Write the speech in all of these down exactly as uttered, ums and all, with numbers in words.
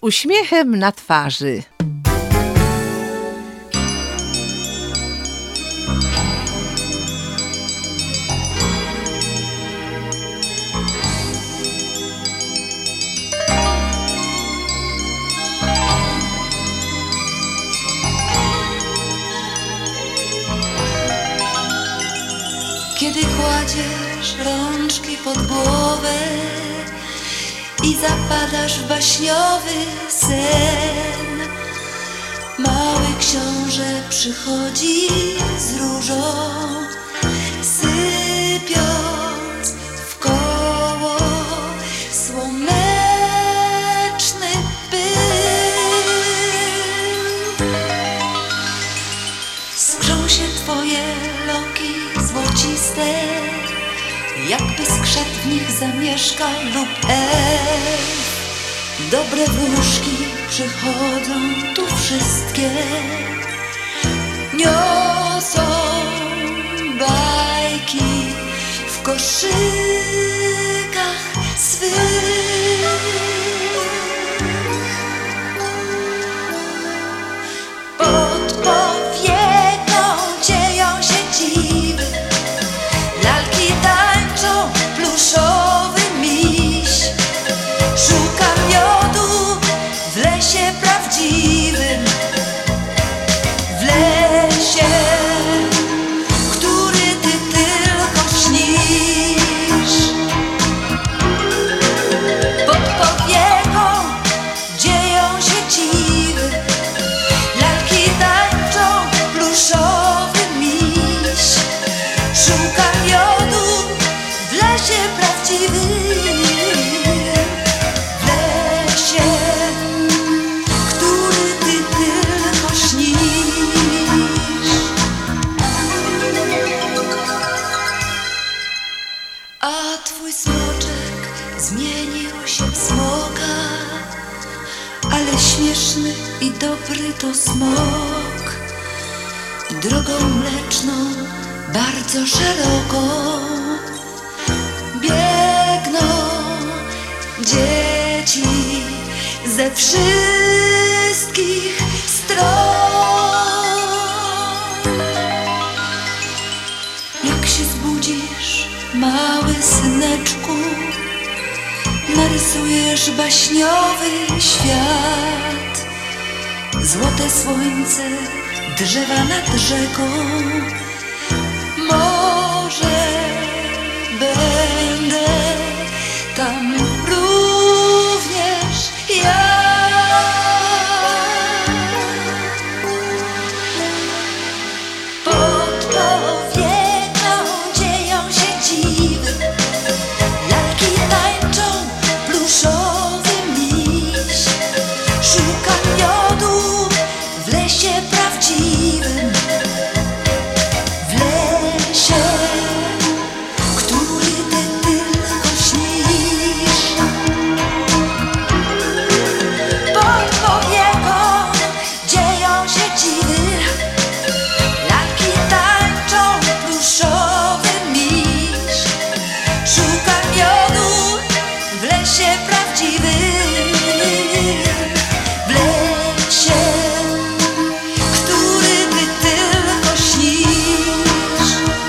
uśmiechem na twarzy. Kiedy kładziesz rączki pod głowę i zapadasz w baśniowy sen, mały książę przychodzi z różą, sypiąc w koło słoneczny pył. Skrzą się twoje loki złociste, jakby skrzat w nich zamieszkał lub elf. Dobre wróżki przychodzą tu wszystkie, niosą bajki w koszykach swych. Pod powieką dzieją się dziwy, lalki tańczą, pluszowy miś szuka miodu w lesie prawdziwym, w lesie, który ty tylko śnisz. Pod powieką dzieją się dziwy, lalki tańczą, pluszowy miś szuka miodu w lesie prawdziwym, w lesie, który ty tylko śnisz. A twój smoczek zmienił się w smoka, ale śmieszny i dobry to smok. Drogą mleczną, bardzo szeroką biegną dzieci ze wszystkich stron. Jak się zbudzisz, mały syneczku, narysujesz baśniowy świat. Złote słońce, drzewa nad rzeką, może będę tam również ja. Pod powieką dzieją się dziwy, lalki tańczą, pluszowy miś szuka miodu w lesie prawdziwym, w lesie, który ty tylko śnisz. Pod powieką dzieją się dziwy, lalki tańczą, pluszowy miś szuka miodu w lesie prawdziwym, w lesie, który ty tylko śnisz.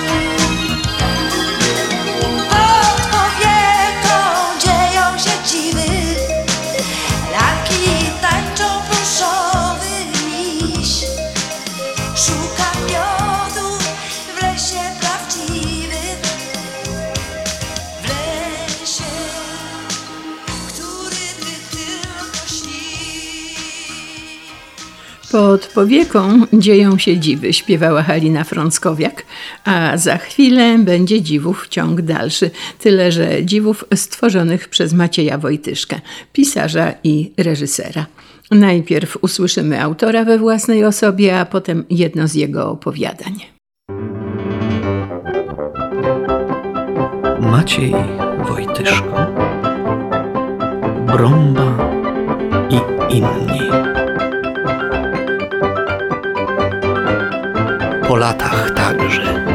Pod powieką dzieją się dziwy, lalki tańczą, pluszowy miś szuka miodu w lesie prawdziwym, w lesie, który ty tylko śnisz. Pod powieką dzieją się dziwy, śpiewała Halina Frąckowiak, a za chwilę będzie dziwów ciąg dalszy, tyle że dziwów stworzonych przez Macieja Wojtyszkę, pisarza i reżysera. Najpierw usłyszymy autora we własnej osobie, a potem jedno z jego opowiadań. Maciej Wojtyszko, Brąba i inni. Po latach także.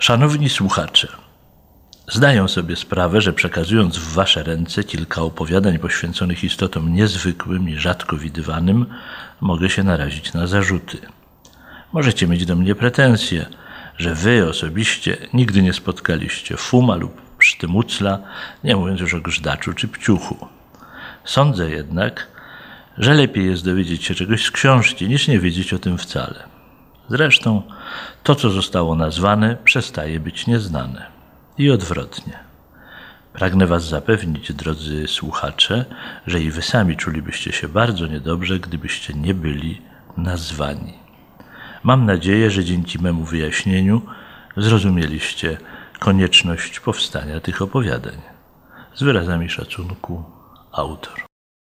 Szanowni słuchacze, zdaję sobie sprawę, że przekazując w wasze ręce kilka opowiadań poświęconych istotom niezwykłym i rzadko widywanym, mogę się narazić na zarzuty. Możecie mieć do mnie pretensje, że wy osobiście nigdy nie spotkaliście fuma lub sztymucla, nie mówiąc już o grzdaczu czy pciuchu. Sądzę jednak, że lepiej jest dowiedzieć się czegoś z książki, niż nie wiedzieć o tym wcale. Zresztą to, co zostało nazwane, przestaje być nieznane. I odwrotnie. Pragnę was zapewnić, drodzy słuchacze, że i wy sami czulibyście się bardzo niedobrze, gdybyście nie byli nazwani. Mam nadzieję, że dzięki memu wyjaśnieniu zrozumieliście konieczność powstania tych opowiadań. Z wyrazami szacunku, autor.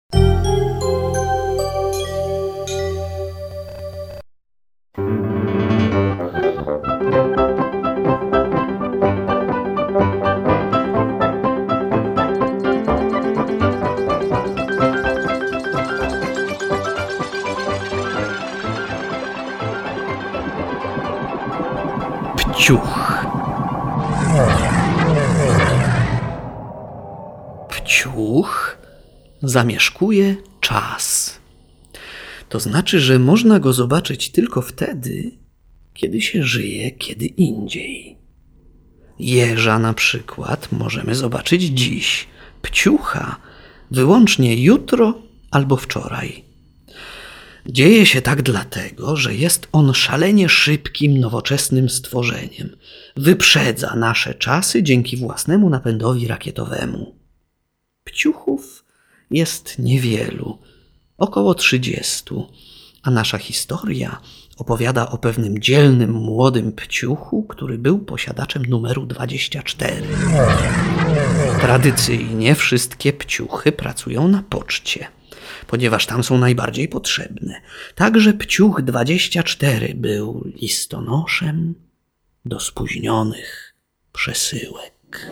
Pciuch. Pciuch zamieszkuje czas. To znaczy, że można go zobaczyć tylko wtedy, kiedy się żyje kiedy indziej. Jeża na przykład możemy zobaczyć dziś, pciucha wyłącznie jutro albo wczoraj. Dzieje się tak dlatego, że jest on szalenie szybkim, nowoczesnym stworzeniem. Wyprzedza nasze czasy dzięki własnemu napędowi rakietowemu. Pciuchów jest niewielu, około trzydziestu, a nasza historia opowiada o pewnym dzielnym, młodym pciuchu, który był posiadaczem numeru dwadzieścia cztery. Tradycyjnie wszystkie pciuchy pracują na poczcie, ponieważ tam są najbardziej potrzebne. Także pciuch dwadzieścia cztery był listonoszem do spóźnionych przesyłek.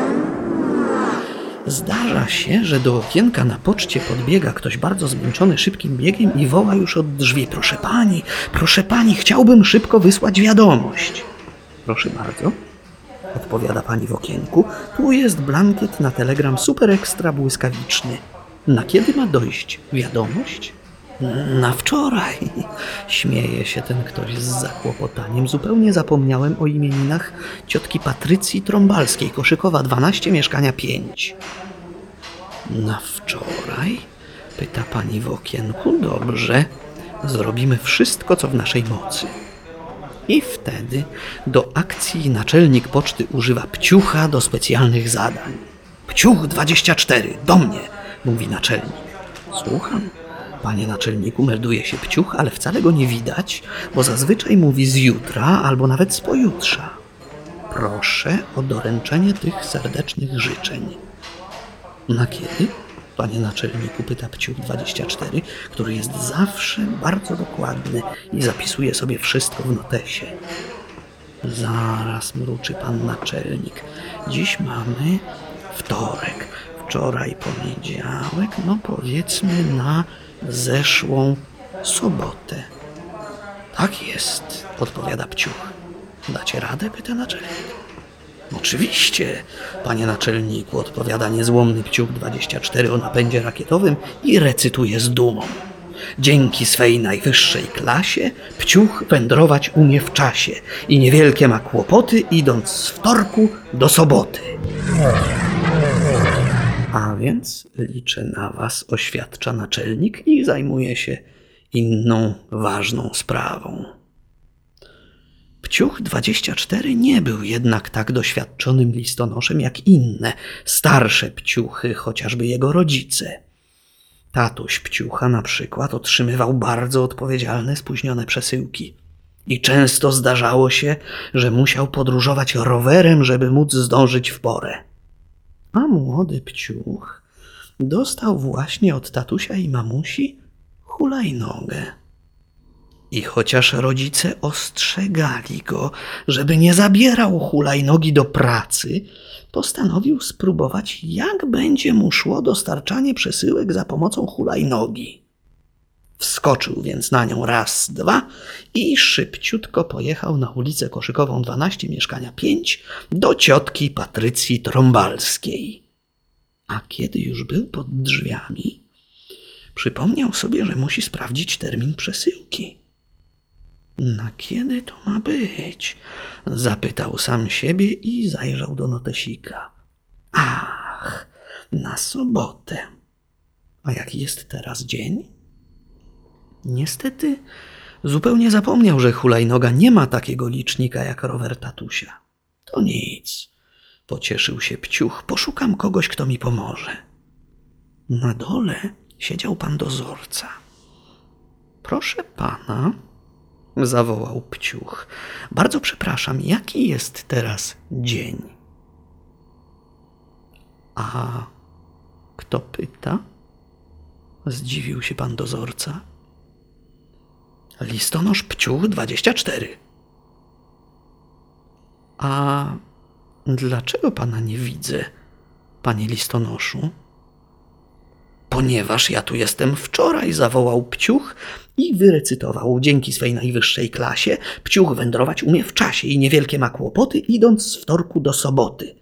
Zdarza się, że do okienka na poczcie podbiega ktoś bardzo zmęczony szybkim biegiem i woła już od drzwi: proszę pani, proszę pani, chciałbym szybko wysłać wiadomość. Proszę bardzo, odpowiada pani w okienku, tu jest blankiet na telegram super ekstra błyskawiczny. Na kiedy ma dojść wiadomość? Na wczoraj. Śmieje się ten ktoś z zakłopotaniem. Zupełnie zapomniałem o imieninach ciotki Patrycji Trąbalskiej, Koszykowa dwanaście, mieszkania pięć. Na wczoraj? Pyta pani w okienku. Dobrze, zrobimy wszystko, co w naszej mocy. I wtedy do akcji naczelnik poczty używa pciucha do specjalnych zadań. Pciuch dwadzieścia cztery, do mnie, mówi naczelnik. Słucham. Panie naczelniku, melduje się pciuch, ale wcale go nie widać, bo zazwyczaj mówi z jutra albo nawet z pojutrza. Proszę o doręczenie tych serdecznych życzeń. Na kiedy? Panie naczelniku, pyta pciuch dwadzieścia cztery, który jest zawsze bardzo dokładny i zapisuje sobie wszystko w notesie. Zaraz, mruczy pan naczelnik. Dziś mamy wtorek, wczoraj poniedziałek, no powiedzmy na zeszłą sobotę. Tak jest, odpowiada pciuch. Dacie radę? Pyta naczelnik. Oczywiście, panie naczelniku, odpowiada niezłomny pciuch dwadzieścia cztery o napędzie rakietowym i recytuje z dumą. Dzięki swej najwyższej klasie pciuch wędrować umie w czasie i niewielkie ma kłopoty, idąc z wtorku do soboty. A więc liczę na was, oświadcza naczelnik i zajmuje się inną ważną sprawą. Pciuch dwadzieścia cztery nie był jednak tak doświadczonym listonoszem jak inne, starsze pciuchy, chociażby jego rodzice. Tatuś pciucha na przykład otrzymywał bardzo odpowiedzialne, spóźnione przesyłki. I często zdarzało się, że musiał podróżować rowerem, żeby móc zdążyć w porę. A młody pciuch dostał właśnie od tatusia i mamusi hulajnogę. I chociaż rodzice ostrzegali go, żeby nie zabierał hulajnogi do pracy, postanowił spróbować, jak będzie mu szło dostarczanie przesyłek za pomocą hulajnogi. Wskoczył więc na nią raz, dwa i szybciutko pojechał na ulicę Koszykową dwanaście, mieszkania pięć, do ciotki Patrycji Trąbalskiej. A kiedy już był pod drzwiami, przypomniał sobie, że musi sprawdzić termin przesyłki. Na kiedy to ma być? Zapytał sam siebie i zajrzał do notesika. Ach, na sobotę. A jaki jest teraz dzień? Niestety zupełnie zapomniał, że hulajnoga nie ma takiego licznika jak rower tatusia. To nic. Pocieszył się Pciuch. Poszukam kogoś, kto mi pomoże. Na dole siedział pan dozorca. Proszę pana, zawołał Pciuch. Bardzo przepraszam, jaki jest teraz dzień? A kto pyta? Zdziwił się pan dozorca. Listonosz Pciuch dwadzieścia cztery. A dlaczego pana nie widzę, panie listonoszu? Ponieważ ja tu jestem wczoraj, zawołał Pciuch i wyrecytował. Dzięki swej najwyższej klasie Pciuch wędrować umie w czasie i niewielkie ma kłopoty, idąc z wtorku do soboty.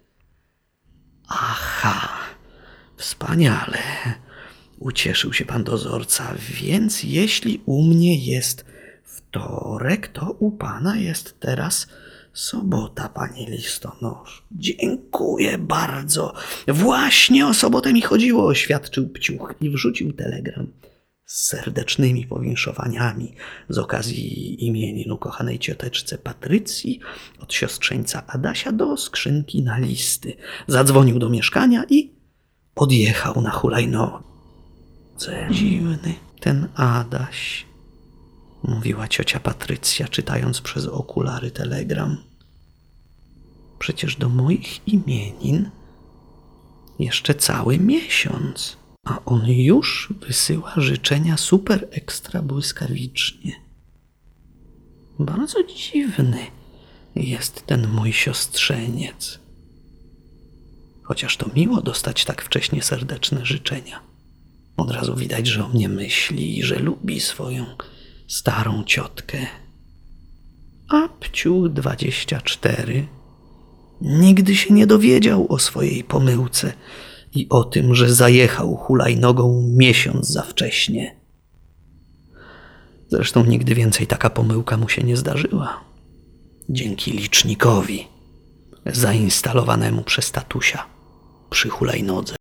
Aha, wspaniale, ucieszył się pan dozorca. Więc jeśli u mnie jest wtorek, to u pana jest teraz sobota, panie listonosz. Dziękuję bardzo. Właśnie o sobotę mi chodziło, oświadczył Pciuch i wrzucił telegram z serdecznymi powinszowaniami z okazji imienin ukochanej cioteczce Patrycji od siostrzeńca Adasia do skrzynki na listy. Zadzwonił do mieszkania i odjechał na hulajnodze. Dziwny ten Adaś, mówiła ciocia Patrycja, czytając przez okulary telegram. Przecież do moich imienin jeszcze cały miesiąc, a on już wysyła życzenia super ekstra błyskawicznie. Bardzo dziwny jest ten mój siostrzeniec. Chociaż to miło dostać tak wcześnie serdeczne życzenia. Od razu widać, że o mnie myśli i że lubi swoją starą ciotkę. A Pciuch dwadzieścia cztery nigdy się nie dowiedział o swojej pomyłce i o tym, że zajechał hulajnogą miesiąc za wcześnie. Zresztą nigdy więcej taka pomyłka mu się nie zdarzyła. Dzięki licznikowi zainstalowanemu przez tatusia przy hulajnodze.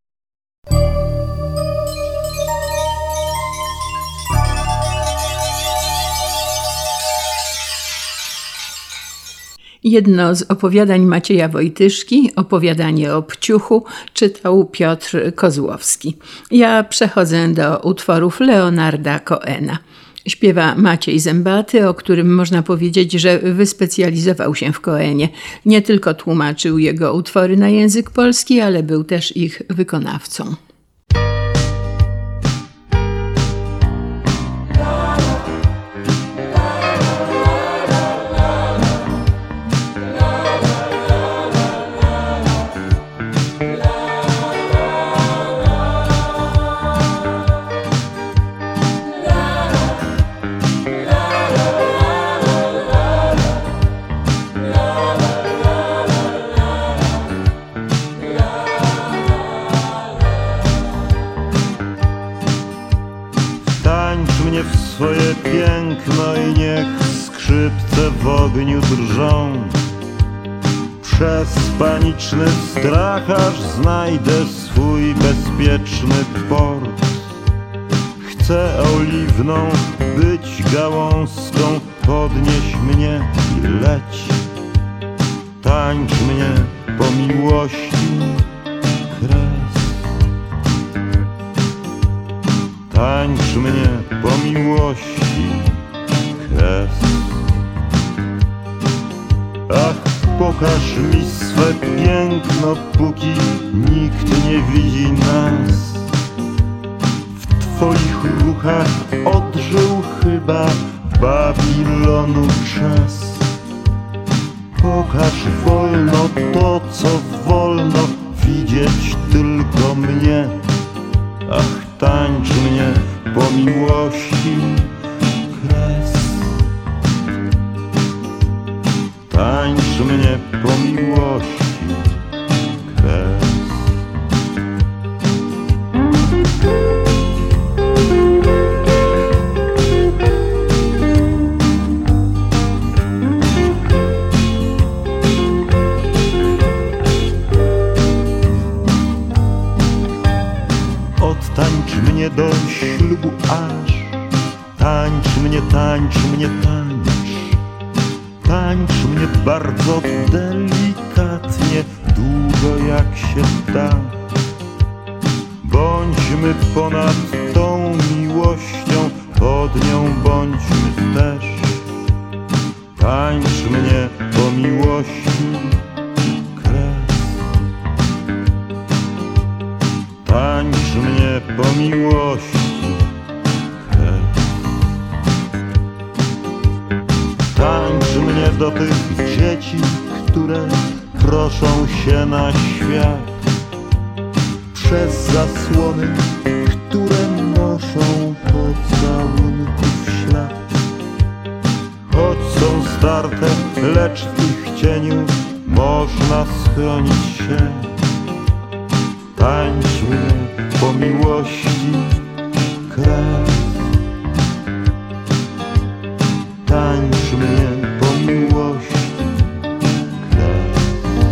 Jedno z opowiadań Macieja Wojtyszki, opowiadanie o Pciuchu, czytał Piotr Kozłowski. Ja przechodzę do utworów Leonarda Cohena. Śpiewa Maciej Zębaty, o którym można powiedzieć, że wyspecjalizował się w Cohenie. Nie tylko tłumaczył jego utwory na język polski, ale był też ich wykonawcą. Mnie w swoje piękno i niech skrzypce w ogniu drżą. Przez paniczny strach aż znajdę swój bezpieczny port. Chcę oliwną być gałązką, podnieś mnie i leć. Tańcz mnie po miłości kres. Tańcz mnie po miłości kres. Ach, pokaż mi swe piękno, póki nikt nie widzi nas. W twoich ruchach odżył chyba Babilonu czas. Pokaż wolno to, co wolno widzieć tylko mnie. Ach, tańcz mnie po miłości mnie do ślubu aż. Tańcz mnie, tańcz mnie, tańcz. Tańcz mnie bardzo delikatnie, długo jak się da. Bądźmy ponad tą miłością, pod nią bądźmy też. Tańcz mnie po miłości kres. Tańcz mnie po miłości kres. Tańcz mnie do tych dzieci, które proszą się na świat. Przez zasłony, które noszą pocałunków ślad. Choć są starte, lecz w ich cieniu można schronić się. Tańcz mnie po miłości kres. Tańcz mnie po miłości kres.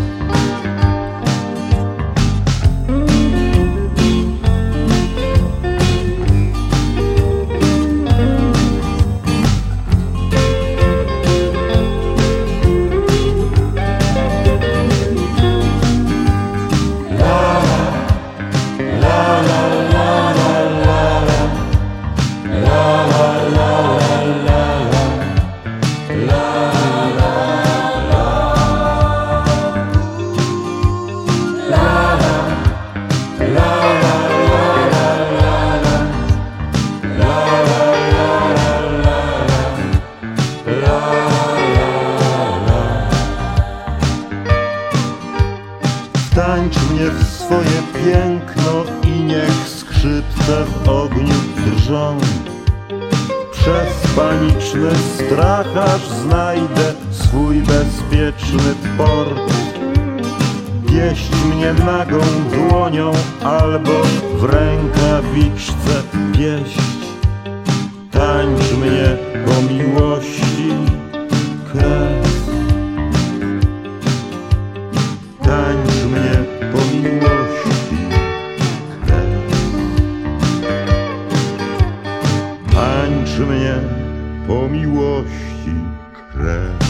Wtańcz mnie w swoje piękno i niech skrzypce w ogniu drżą. Przez paniczny strach aż znajdę swój bezpieczny port. Wieść mnie nagą dłonią albo w rękawiczce pieść. Tańcz mnie po miłości kres. Tańcz mnie po miłości kres. Tańcz mnie po miłości kres.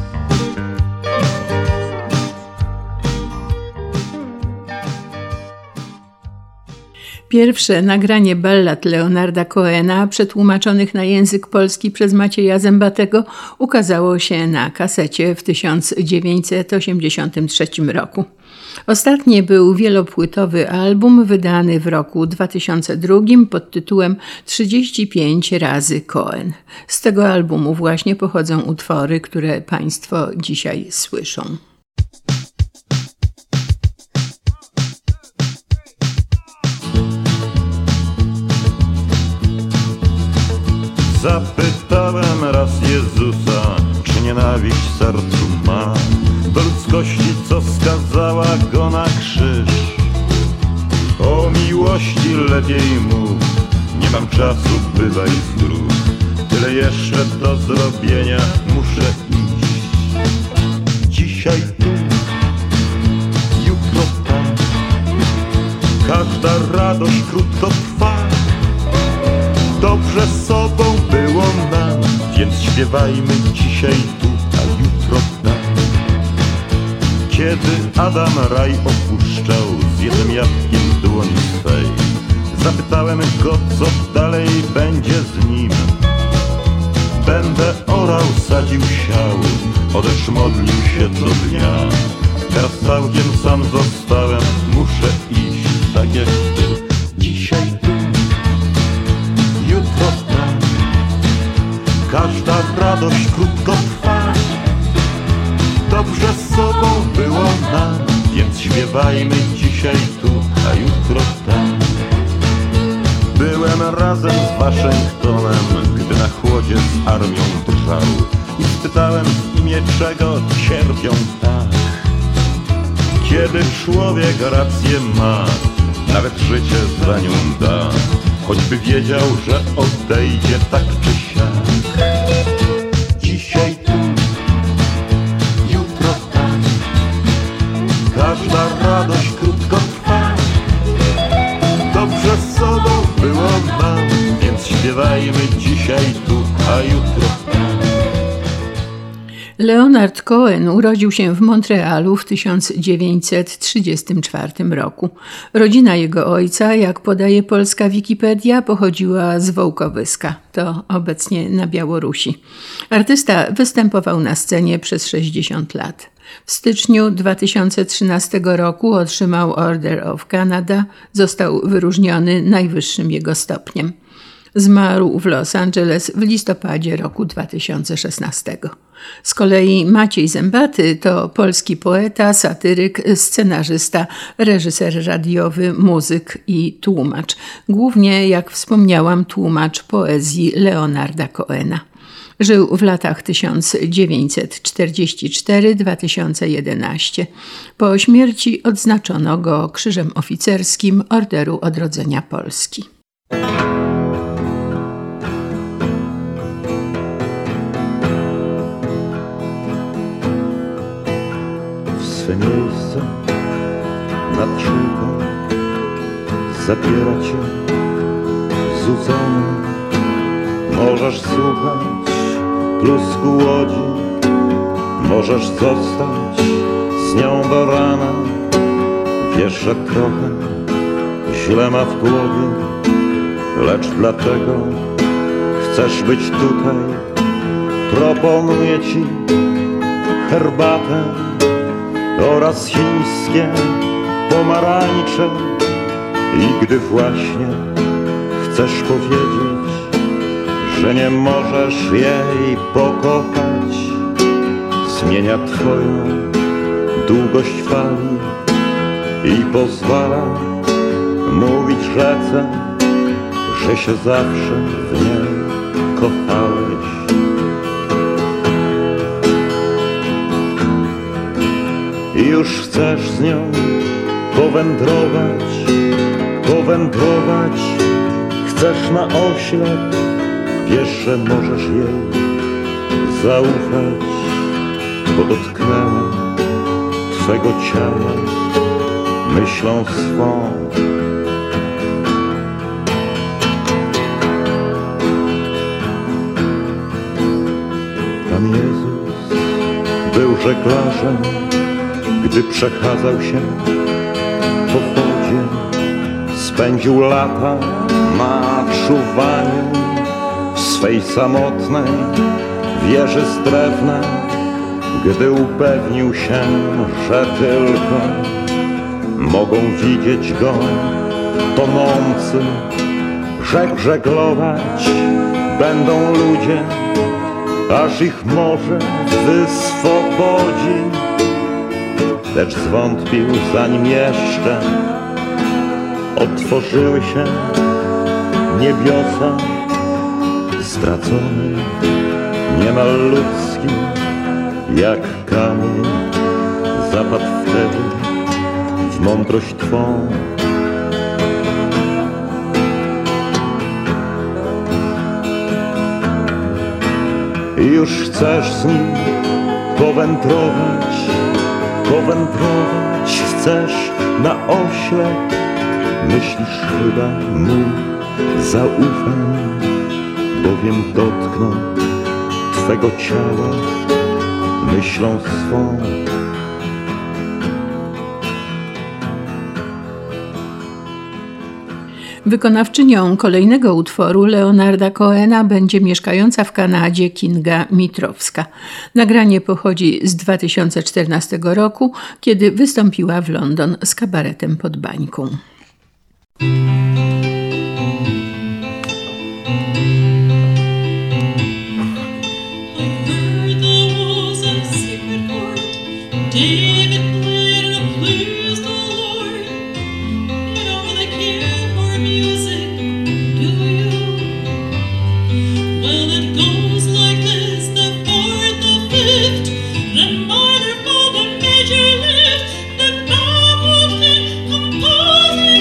Pierwsze nagranie ballad Leonarda Cohena, przetłumaczonych na język polski przez Macieja Zębatego, ukazało się na kasecie w tysiąc dziewięćset osiemdziesiątym trzecim roku. Ostatnie był wielopłytowy album wydany w roku dwa tysiące drugim pod tytułem trzydzieści pięć razy Cohen. Z tego albumu właśnie pochodzą utwory, które Państwo dzisiaj słyszą. Zapytałem raz Jezusa, czy nienawiść w sercu ma do ludzkości, co skazała go na krzyż. O miłości lepiej mów, nie mam czasu, bywaj zdrów. Tyle jeszcze do zrobienia, muszę iść. Dzisiaj tu, jutro tam, każda radość krótko trwa. Dobrze z sobą było nam, więc śpiewajmy dzisiaj tu, a jutro tam. Kiedy Adam raj opuszczał z jednym jabłkiem w dłoni swej, zapytałem go, co dalej będzie z nim. Będę orał, sadził siał, odesz modlił się co dnia. Teraz całkiem sam zostałem, muszę iść, tak jak ty. Dzisiaj tu, jutro tam, każda radość krótko trwa. Dobrze z sobą było nam, więc śpiewajmy dzisiaj tu, a jutro tam. Byłem razem z Waszyngtonem, gdy na chłodzie z armią drżał, i spytałem w imię czego cierpią tak. Kiedy człowiek rację ma, nawet życie za nią da, choćby wiedział, że odejdzie tak czy siak. Dzisiaj tu, jutro tam, każda radość krótko trwa. Dobrze z sobą było śpiewajmy dzisiaj tu, a jutro Leonard Cohen urodził się w Montrealu w tysiąc dziewięćset trzydziestym czwartym roku. Rodzina jego ojca, jak podaje polska Wikipedia, pochodziła z Wołkowyska, to obecnie na Białorusi. Artysta występował na scenie przez sześćdziesiąt lat. W styczniu dwa tysiące trzynastego roku otrzymał Order of Canada, został wyróżniony najwyższym jego stopniem. Zmarł w Los Angeles w listopadzie roku dwa tysiące szesnastego. Z kolei Maciej Zębaty to polski poeta, satyryk, scenarzysta, reżyser radiowy, muzyk i tłumacz. Głównie, jak wspomniałam, tłumacz poezji Leonarda Cohena. Żył w latach tysiąc dziewięćset czterdziesty czwarty do dwa tysiące jedenastego. Po śmierci odznaczono go Krzyżem Oficerskim Orderu Odrodzenia Polski. swe miejsce nad rzeką zabiera cię złudzony. Możesz słuchać plusku łodzi, możesz zostać z nią do rana. Wiesz, że trochę źle ma w głowie, lecz dlatego chcesz być tutaj. Proponuję ci herbatę oraz chińskie pomarańcze. I gdy właśnie chcesz powiedzieć, że nie możesz jej pokochać, zmienia twoją długość fali i pozwala mówić rzece, że się zawsze w niej kochałeś. I już chcesz z nią powędrować, powędrować, chcesz na oślep, wiesz, że możesz jej zaufać, bo dotknęła twego ciała myślą swą. Pan Jezus był żeglarzem, gdy przechadzał się po wodzie. Spędził lata na czuwaniu w swej samotnej wieży z drewna. Gdy upewnił się, że tylko mogą widzieć go tonący, rzekł: żeglować będą ludzie, aż ich morze wyswobodzi. Lecz zwątpił, zanim jeszcze otworzyły się niebiosa. Stracony, niemal ludzki, jak kamień, zapadł wtedy w mądrość twą. I już chcesz z nim powędrować, powędrować, chcesz na oślep. Myślisz chyba mu zaufam, bowiem dotknął twego ciała myślą swą. Wykonawczynią kolejnego utworu Leonarda Cohena będzie mieszkająca w Kanadzie Kinga Mitrowska. Nagranie pochodzi z dwa tysiące czternastego roku, kiedy wystąpiła w London z kabaretem Pod Bańką. Composing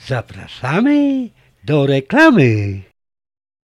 Zapraszamy do reklamy.